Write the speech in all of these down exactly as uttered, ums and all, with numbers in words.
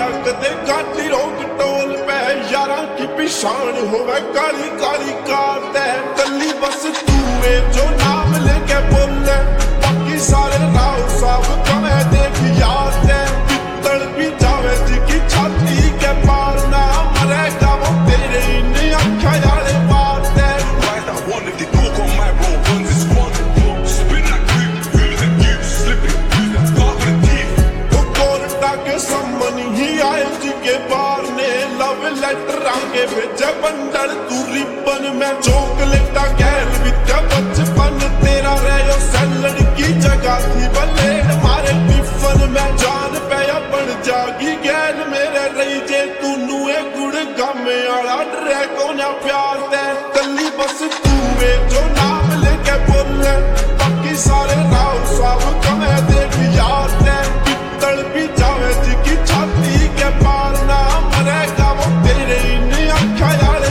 कदे गाड़ी रोक टोल पे यारा की पिछाण होवे काली काली कार ते कली बस तू है जो नाम लेके बोले बाकी सारे राव साहब कमे देख यार ते पित्तल भी जावे जी की छाती के पार ना मरेगा वो तेरे इन अखा यारे बात ते Right, I wonder if the dog on my road runs his one. Spin like creep, wheels and you slipping, use that scarf for the teeth. वो कोर्टा के सम्मन ही आए जी के बार ने लव लेटर आगे भेजे बंडल तू रिबन में चॉकलेटा गैल विद्या बचपन तेरा रहे सैलड की जगह थी बलेड मारे टिफन में जान पे बन जागी गैल मेरे रही जे तू नुए गुड़ गामे आला डरे को ना प्यार ते कली बस तू है जो नाम लेके बोले बाकी सारे राव साहब कमे देख यार ते पित्तल भी जावे जी की छाती के पार ना मरेगा वो तेरे इन अखा यारे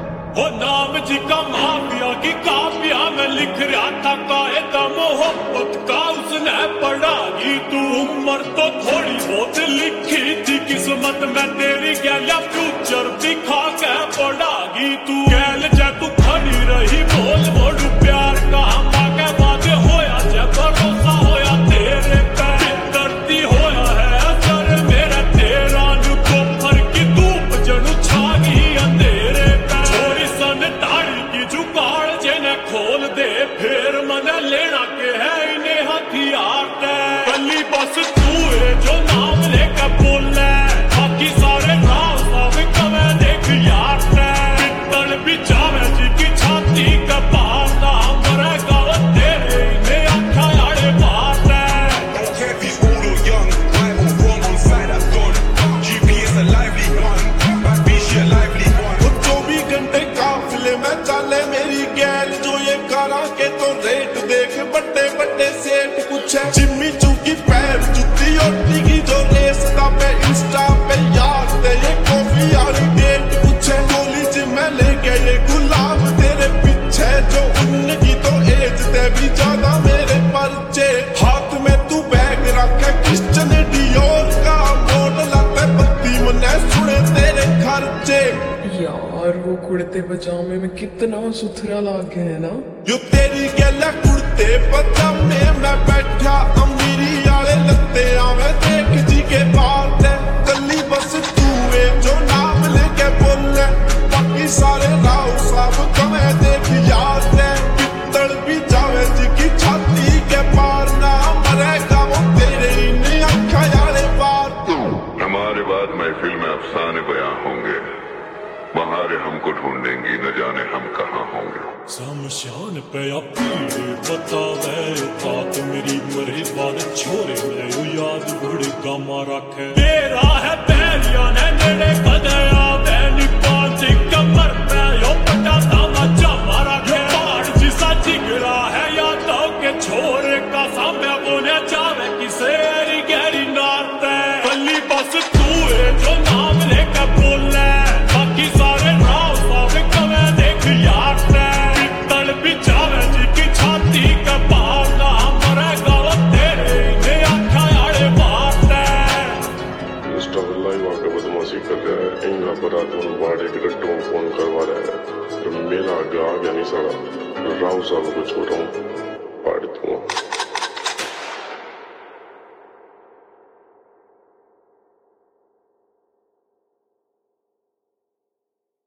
ओ नाम जी का माफिया की काफिया में लिख रहा था कायदा मोहब्बत का उसने पढ़ा ही तू उम्र तो थोड़ी बहुत लिखी थी किस्मत में तेरी गैया फ्यूचर दिखा के पढ़ागी तू गैल जे तू खड़ी रही बोल मोड़ प्यार का हम आगे बाजे होया जे भरोसा होया तेरे पे करती होया है असर मेरा तेरा नु कोफर की धूप जणु छागी अंधेरे पे छोरी सन ताड़ी की जुगाड़ जेने खोल दे फिर मन लेना के है इन्हें हथियार ते कली बस तू है जो नाम लेकर बोले बाकी सारे राव सब कमे देख यार ते पित्तल भी जावे जी की छाती का पार ना मरेगा वो तेरे इन्हें अखा यारे बात है Don't care if he's old or young, right or wrong on side that's done. G P is a lively one, bad B she a lively one. वो चौबीस घंटे काफिले में चले मेरी गैल जो ये करा के तो रेट देख बड़े बड़े सेठ पूछे जिम्मी चूकी पैर जुत्ती और टिकी जो रेस का पे इंस्टा पे यार ते ये कॉफी वाली डेट पूछे कॉलेज में लेके ये गुलाब तेरे पीछे जो उनकी तो एज ते भी ज्यादा मेरे परचे हाथ में तू बैग रखे क्रिश्चियन डियोर का मॉडल आते बत्ती मने सुने तेरे खर्चे यार वो कुर्ते पजामे में कितना सुथरा लागे है ना यो तेरी गैला कुर्ते पजामे में बैठा अमीरी वाले लत्ते आवे देख जी के बाल ते कली बस तू है जो नाम लेके बोले बाकी सारे राव साहब कमे देख यार ते पित्तल भी जावे जी की छाती के पार ना मरेगा वो तेरे इन अखा यारे बात हमारे बाद महफिल में अफसाने बयां होंगे बहारे हमको ढूंढेंगी न जाने हम कहाँ होंगे शमशान पे अपनी बतावे तात मेरी मरे बाद छोरे मैं यो याद बड़ी गमा रखे तेरा है बैरिया ने नेड़े कदे आवे निपाल जी कमर पे यो पटा दामा जमा रखे पहाड़ जिसा जिगरा है यादों के छोरे का सामने बोले जावे किसे एरी गहरी नाते कली बस तू है जो नाम लेकर बोले बाकी सारे राव साहब कमे देख यार ते पित्तल भी जावे जी की छाती का पार ना मरेगा वो तेरे इन्हें अखा यारे बात है मिस्टर लाइव आके बदमाशी कर रहा है इंगा बरात में बाड़े के गट्टों फोन करवा रहा है तो मेरा आगे आ गया नहीं सारा राव साहब को छोड़ रहा हूँ